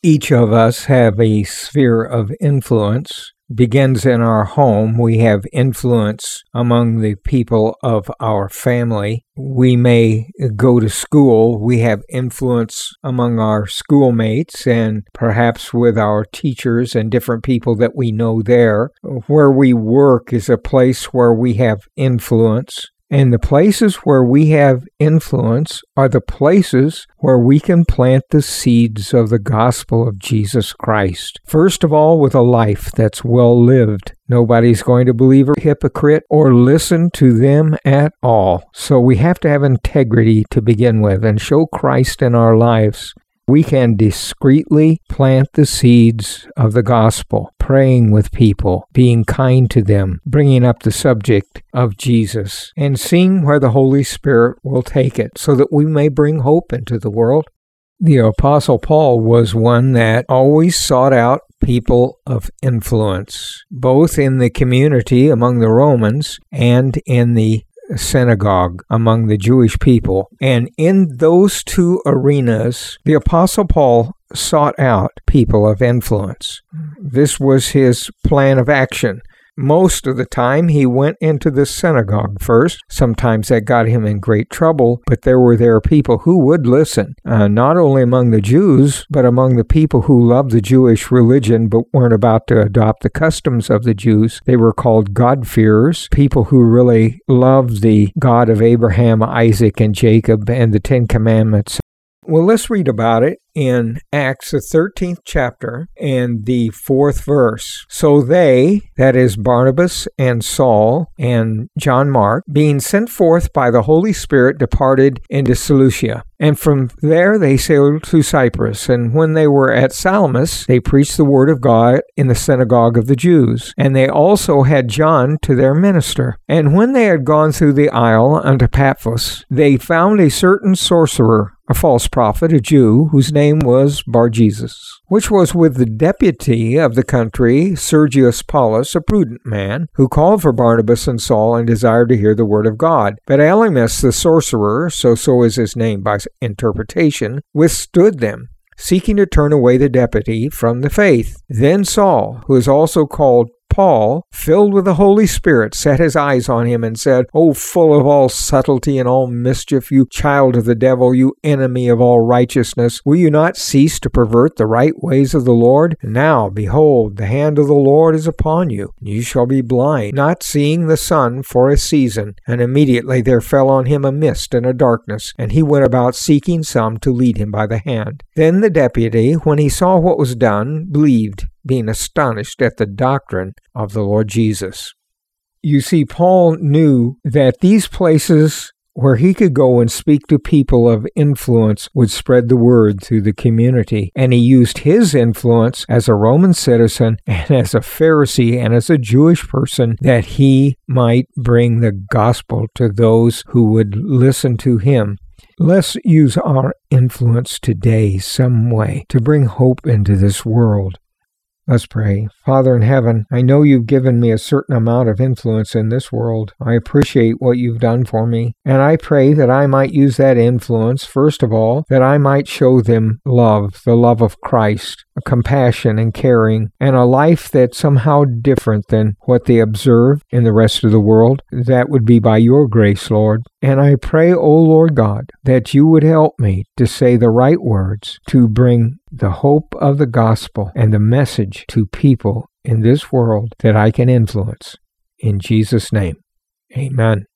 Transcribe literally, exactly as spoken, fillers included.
Each of us have a sphere of influence. Begins in our home. We have influence among the people of our family. We may go to school. We have influence among our schoolmates and perhaps with our teachers and different people that we know there. Where we work is a place where we have influence. And the places where we have influence are the places where we can plant the seeds of the gospel of Jesus Christ. First of all, with a life that's well lived. Nobody's going to believe a hypocrite or listen to them at all. So we have to have integrity to begin with and show Christ in our lives. We can discreetly plant the seeds of the gospel, praying with people, being kind to them, bringing up the subject of Jesus, and seeing where the Holy Spirit will take it so that we may bring hope into the world. The Apostle Paul was one that always sought out people of influence, both in the community among the Romans and in the synagogue among the Jewish people. And in those two arenas, the Apostle Paul sought out people of influence. This was his plan of action. Most of the time, he went into the synagogue first. Sometimes that got him in great trouble, but there were there people who would listen, uh, not only among the Jews, but among the people who loved the Jewish religion but weren't about to adopt the customs of the Jews. They were called God-fearers, people who really loved the God of Abraham, Isaac, and Jacob, and the Ten Commandments. Well, let's read about it in Acts, the thirteenth chapter, and the fourth verse. So they, that is Barnabas and Saul and John Mark, being sent forth by the Holy Spirit, departed into Seleucia. And from there they sailed to Cyprus. And when they were at Salamis, they preached the word of God in the synagogue of the Jews. And they also had John to their minister. And when they had gone through the isle unto Paphos, they found a certain sorcerer, a false prophet, a Jew, whose name was Bar-Jesus, which was with the deputy of the country, Sergius Paulus, a prudent man, who called for Barnabas and Saul and desired to hear the word of God. But Elymas the sorcerer, so so is his name by interpretation, withstood them, seeking to turn away the deputy from the faith. Then Saul, who is also called Paul, filled with the Holy Spirit, set his eyes on him and said, O full of all subtlety and all mischief, you child of the devil, you enemy of all righteousness, will you not cease to pervert the right ways of the Lord? Now, behold, the hand of the Lord is upon you. You shall be blind, not seeing the sun for a season. And immediately there fell on him a mist and a darkness, and he went about seeking some to lead him by the hand. Then the deputy, when he saw what was done, believed, being astonished at the doctrine of the Lord Jesus. You see, Paul knew that these places where he could go and speak to people of influence would spread the word through the community. And he used his influence as a Roman citizen and as a Pharisee and as a Jewish person that he might bring the gospel to those who would listen to him. Let's use our influence today some way to bring hope into this world. Let's pray. Father in heaven, I know you've given me a certain amount of influence in this world. I appreciate what you've done for me, and I pray that I might use that influence, first of all, that I might show them love, the love of Christ, compassion and caring, and a life that's somehow different than what they observe in the rest of the world. That would be by your grace, Lord. And I pray, O Lord God, that you would help me to say the right words, to bring the hope of the gospel and the message to people in this world that I can influence. In Jesus' name, amen.